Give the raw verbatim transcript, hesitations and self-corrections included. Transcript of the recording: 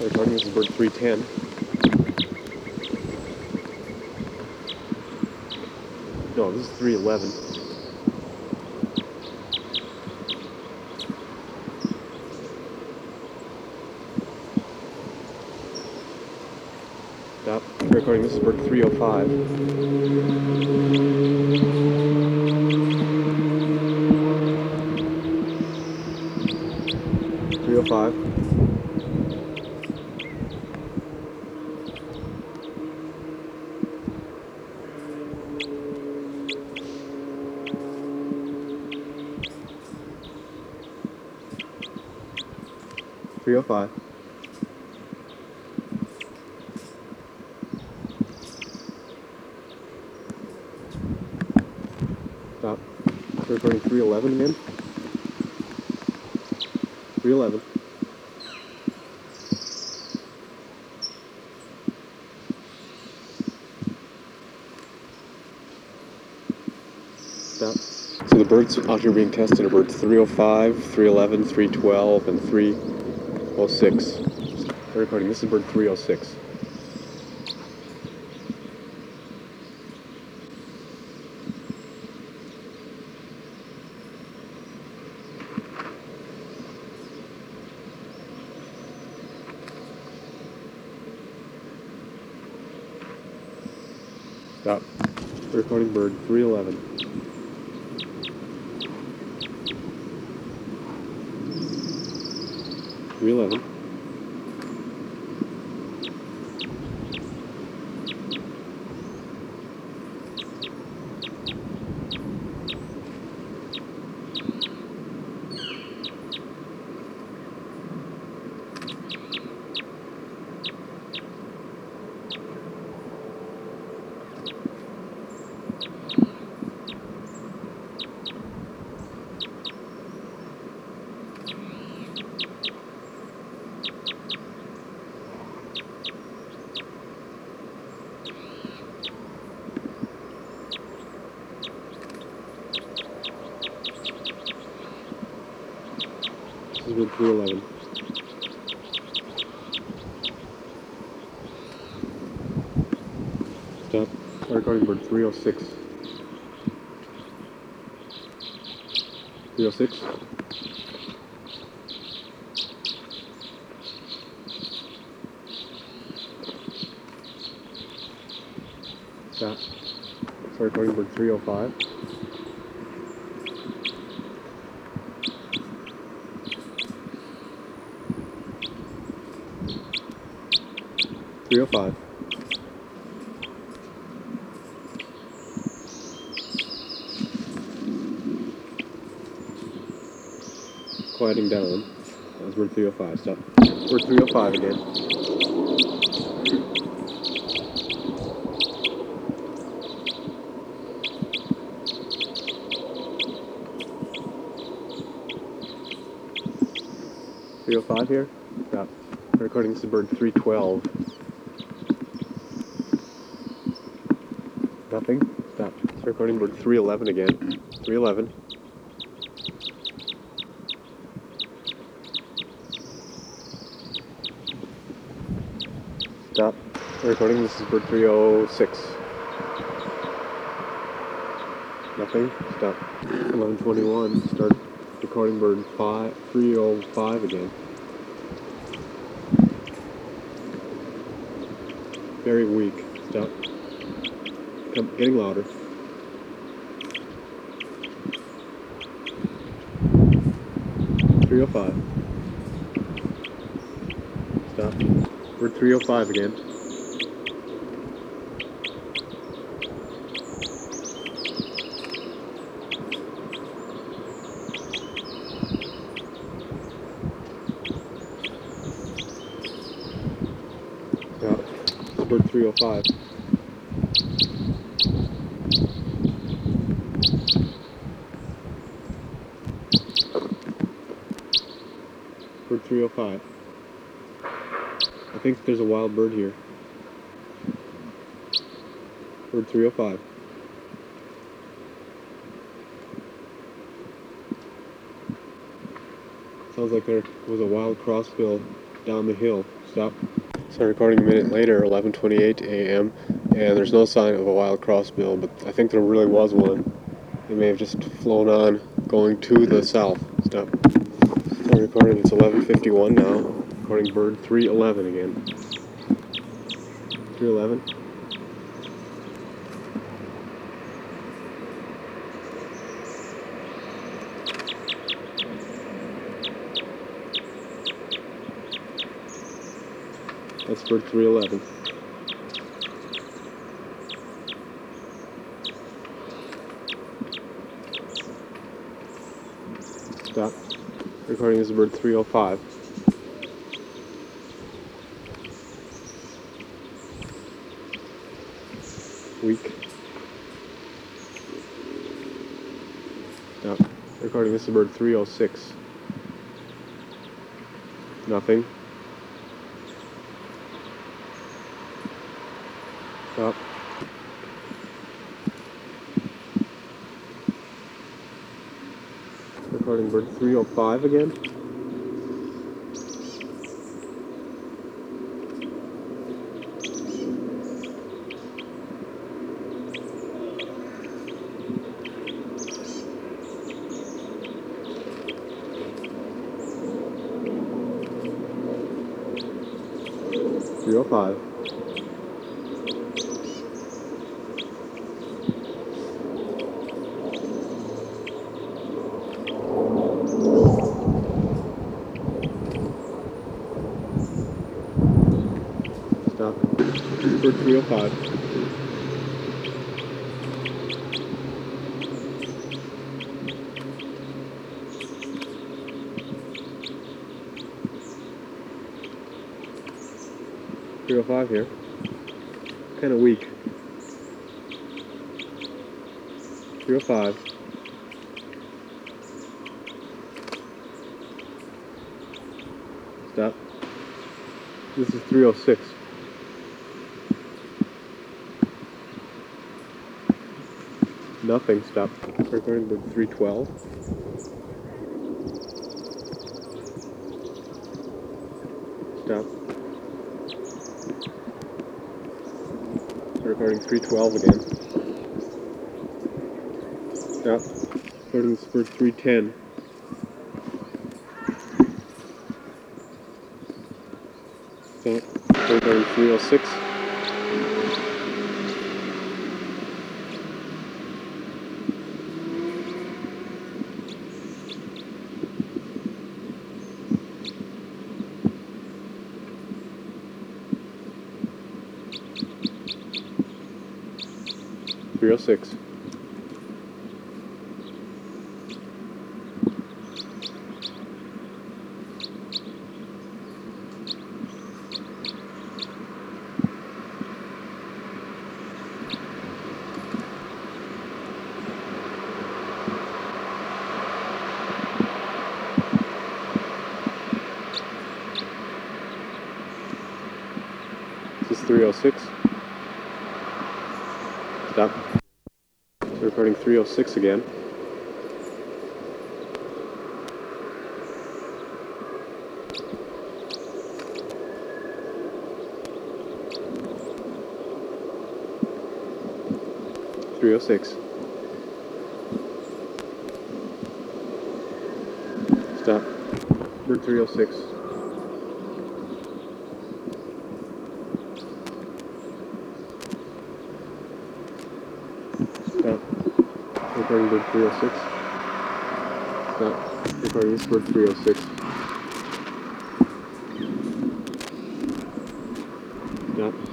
Recording, this is bird three ten. No, this is three eleven. Stop. Recording, this is bird three oh five. three oh five. three oh five. Stop. Recording three eleven again. three eleven. Stop. So the birds out here being tested are birds three oh five, three eleven, three twelve, and three oh six. Recording, this is bird three oh six. Stop. Recording bird three eleven. three eleven. This is bird three eleven. Stop. Recording bird three oh six. three oh six. Stop. Start recording bird three oh five. three oh five. Quieting down. That was bird three oh five. Stop. Bird three oh five again. three oh five here. Stop. Recording, this is bird three twelve. Nothing. Stop. Recording bird three eleven again. three eleven. Stop. Recording, this is bird three oh six. Nothing. Stop. eleven twenty-one. Start recording bird five, three oh five again. Very weak. Stop. Come, getting louder. three oh five. Stop. Bird three oh five again. Stop. Bird three oh five. Bird three oh five. I think there's a wild bird here. Bird three oh five. Sounds like there was a wild crossbill down the hill. Stop. So recording a minute later, eleven twenty-eight a m, and there's no sign of a wild crossbill, but I think there really was one. It may have just flown on, going to the south. Stop. So recording, it's eleven fifty-one now. Recording bird three eleven again. three eleven. That's bird three eleven. Stop. Recording is bird three oh five. Weak. Stop. Recording this is bird three oh six. Nothing. Stop. Recording bird three oh five again. three oh five. Stop. Bird three oh five. three oh five here. Kind of weak. three oh five. Stop. This is three oh six. Nothing. Stop. Recording bird three twelve. Stop. Recording three twelve again. Stop. Recording this bird three ten. Stop. Recording three oh six. three oh six. This is three oh six. Stop. So recording three oh six again. three oh six. Stop. Bird three oh six. Stop. Recording bird three oh six. Stop. Recording this bird three oh six. Stop.